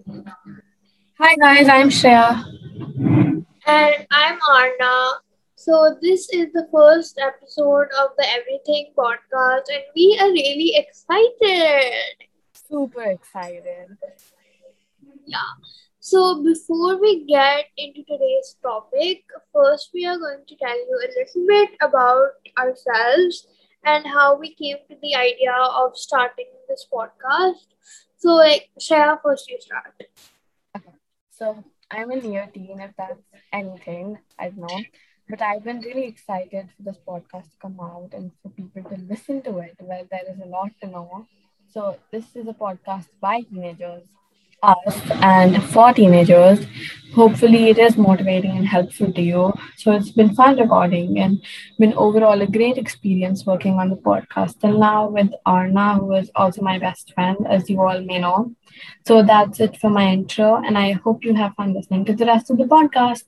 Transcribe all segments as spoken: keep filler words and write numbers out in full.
Hi guys, I'm Shreya. And I'm Arna. So, this is the first episode of the Everything podcast, and we are really excited. Super excited. Yeah. So, before we get into today's topic, first we are going to tell you a little bit about ourselves and how we came to the idea of starting this podcast. So, like, Shreya, first you start. Okay, so I'm in year teen, if that's anything, I don't know. But I've been really excited for this podcast to come out and for people to listen to it, where there is a lot to know. So this is a podcast by teenagers, us, and for teenagers. Hopefully, it is motivating and helpful to you. So it's been fun recording and been overall a great experience working on the podcast till now with Arna, who is also my best friend, as you all may know. So that's it for my intro, and I hope you have fun listening to the rest of the podcast.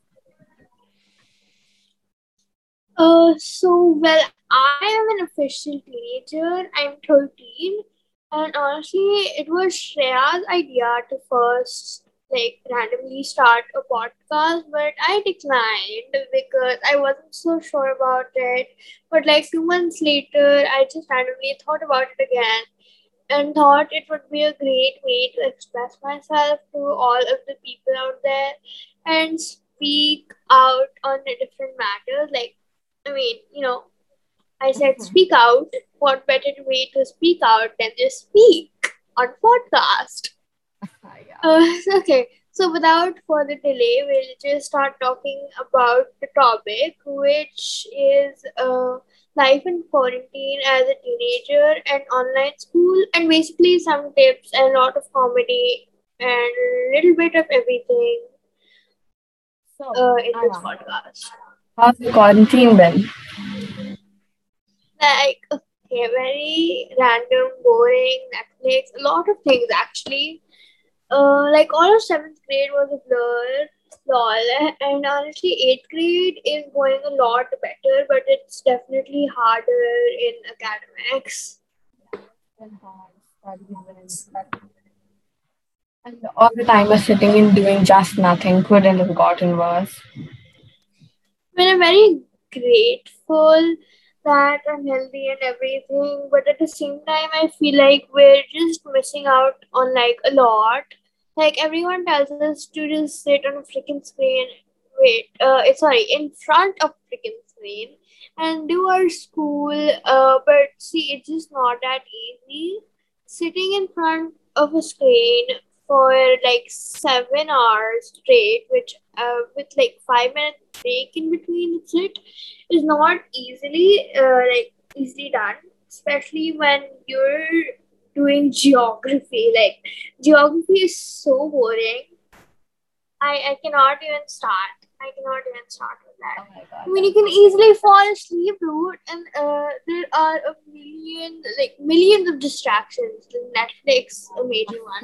Uh, so, well, I am an official teenager. I'm thirteen. And honestly, it was Shreya's idea to first, like, randomly start a podcast, but I declined because I wasn't so sure about it. But, like, two months later, I just randomly thought about it again and thought it would be a great way to express myself to all of the people out there and speak out on the different matters. Like, I mean, you know, I said Mhm. speak out. What better way to speak out than just speak on podcast? Ah, yeah. Uh, okay, so without further delay, we'll just start talking about the topic, which is uh, life in quarantine as a teenager and online school, and basically some tips and a lot of comedy and a little bit of everything So, uh, in this Anna, podcast. how's the quarantine been? Like, okay, very random, boring, Netflix, a lot of things actually. Uh, like all of seventh grade was a blur, lol, and honestly, eighth grade is going a lot better, but it's definitely harder in academics. Been hard, study's been intense. And all the time was sitting and doing just nothing couldn't have gotten worse. I mean, I'm very grateful that I'm healthy and everything, but at the same time, I feel like we're just missing out on like a lot. Like everyone tells us to just sit on a freaking screen, wait, uh, it's sorry, in front of freaking screen and do our school. Uh, but see, it's just not that easy. Sitting in front of a screen for like seven hours straight, which uh, with like five minutes break in between it is not easily uh, like easily done, especially when you're doing geography. Like geography is so boring. I I cannot even start. I cannot even start with that. Oh my I god, mean, you that's can so true. easily fall asleep, dude, and uh, there are a million, like millions of distractions. Netflix, a major one.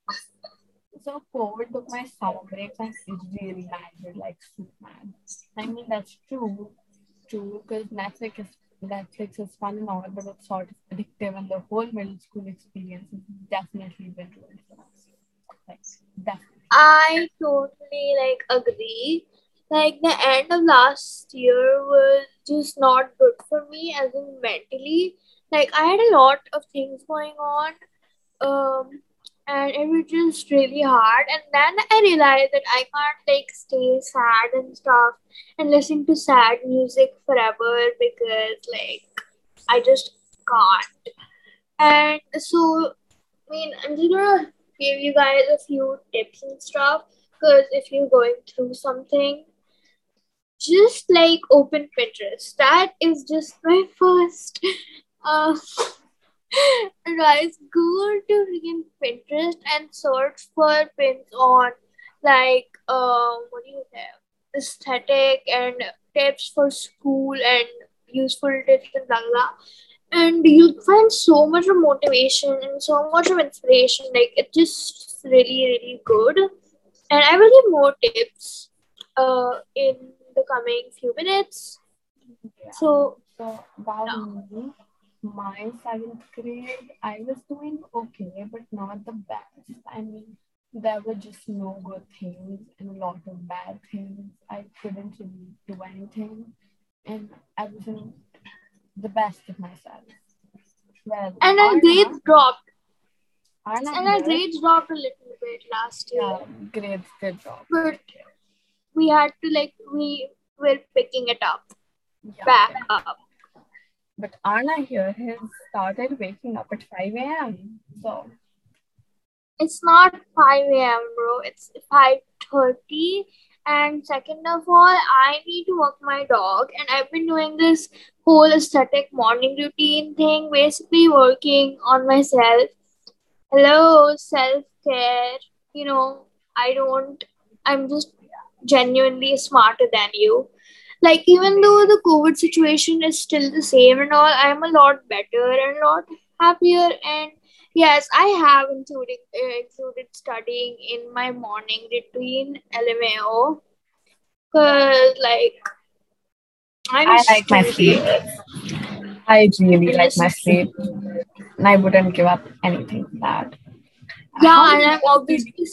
So COVID took my summer breaks and it really landed like Superman. I mean that's true, true, because Netflix is Netflix is fun and all, but it's sort of addictive, and the whole middle school experience has definitely been ruined for us. Like definitely. I totally like agree. Like the end of last year was just not good for me as in mentally. Like I had a lot of things going on. Um and it was just really hard. And then I realized that I can't like stay sad and stuff and listen to sad music forever because like I just can't. And so I mean, I'm just gonna give you guys a few tips and stuff because if you're going through something, just like open Pinterest. That is just my first uh, advice. Go to freaking Pinterest and search for pins on like um what do you have aesthetic and tips for school and useful tips and blah blah. And you'll find so much of motivation and so much of inspiration. Like it's just really really good. And I will give more tips uh in the coming few minutes. Yeah. So So about yeah. me, my seventh grade, I was doing okay, but not the best. I mean, there were just no good things and a lot of bad things. I couldn't really do anything, and I wasn't the best of myself. Well, And our Arna, grades dropped. Arna And our here, grades dropped a little bit last year. yeah, grades did drop. But we had to like we were picking it up. Yeah. Back up. But Arna here has started waking up at five a.m. So it's not five a.m. bro. It's five thirty. And second of all, I need to walk my dog, and I've been doing this whole aesthetic morning routine thing, basically working on myself. Hello, self-care. You know, I don't, I'm just genuinely smarter than you. Like, even though the COVID situation is still the same and all, I'm a lot better and a lot happier. And yes, I have included, uh, included studying in my morning routine, L M A O. Because, like, I'm I like my sleep. I really like my sleep. And I wouldn't give up anything for that. Yeah, How and many I'm hours do you obviously,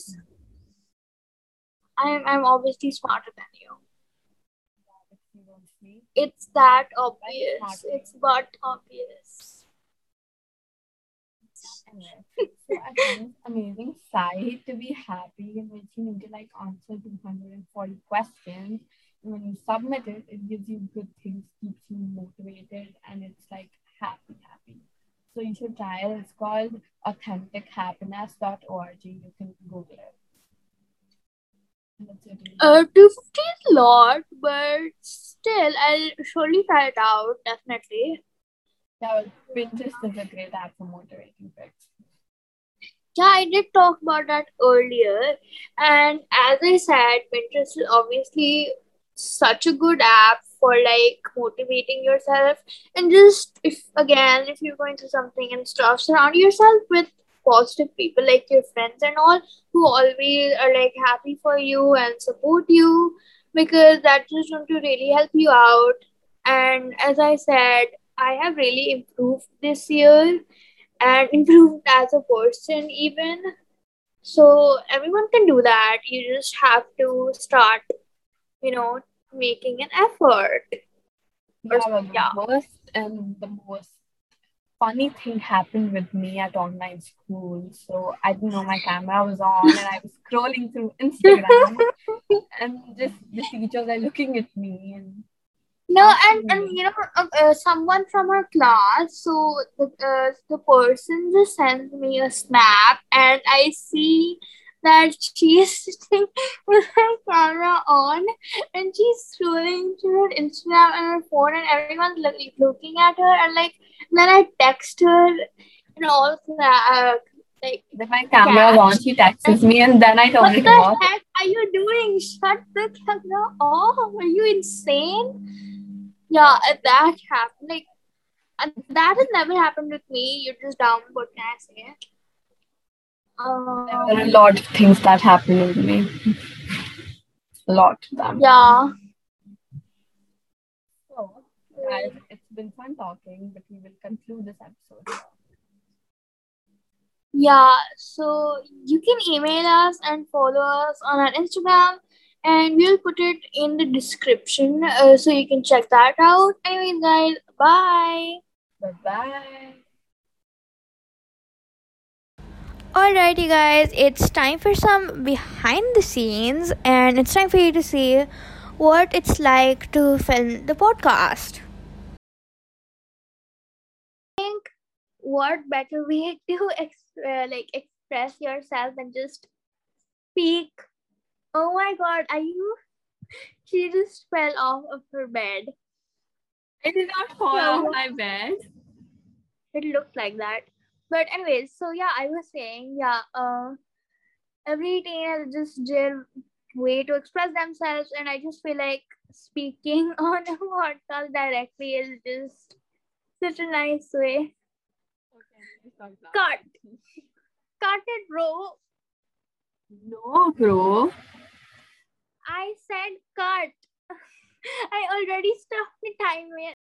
I'm, I'm obviously smarter than you. sleep? It's that obvious. It's but obvious. Anyway, so I find it amazing sight to be happy in which you need to like answer two hundred forty questions. And when you submit it, it gives you good things, keeps you motivated, and it's like happy, happy. So you should try it. It's called authentic happiness dot org. You can Google it. Uh, two fifty is a lot, but still, I'll surely try it out, definitely. Yeah, well, Pinterest is a great app for motivating pics. Yeah, I did talk about that earlier. And as I said, Pinterest is obviously such a good app for like motivating yourself. And just if again, if you're going through something and stuff, surround yourself with positive people like your friends and all who always are like happy for you and support you, because that's just going to really help you out. And as I said, I have really improved this year and improved as a person even. So everyone can do that. You just have to start, you know, making an effort. Yeah, well, the yeah. worst and the most funny thing happened with me at online school. So I didn't know my camera was on and I was scrolling through Instagram and just the teachers are looking at me and no and, and you know uh, uh, someone from our class, so the, uh, the person just sends me a snap and I see that she's sitting with her camera on and she's scrolling through her Instagram and her phone and everyone's look, looking at her and like then I text her and all that. Like then my camera was on, she texts me and then I told it off. What the heck are you doing? Shut the camera off. Are you insane? Yeah, that happened. Like, that has never happened with me. You're just dumb. What can I say? Um, there are a lot of things that happen with me. A lot of them. Yeah. So, guys, it's been fun talking, but we will conclude this episode here. Yeah, so you can email us and follow us on our Instagram, and we'll put it in the description uh, so you can check that out. Anyways, guys, bye. Bye bye. Alrighty, guys, it's time for some behind the scenes, and it's time for you to see what it's like to film the podcast. I think what better way to ex- uh, like express yourself than just speak. Oh my god, are you? She just fell off of her bed. I did not fall off my bed. It looked like that. But anyways, so yeah, I was saying, yeah, uh, every teenager just their way to express themselves, and I just feel like speaking on a podcast directly is just such a nice way. Okay, Cut. Cut it, bro. No, bro. I said cut. I already stopped the timer.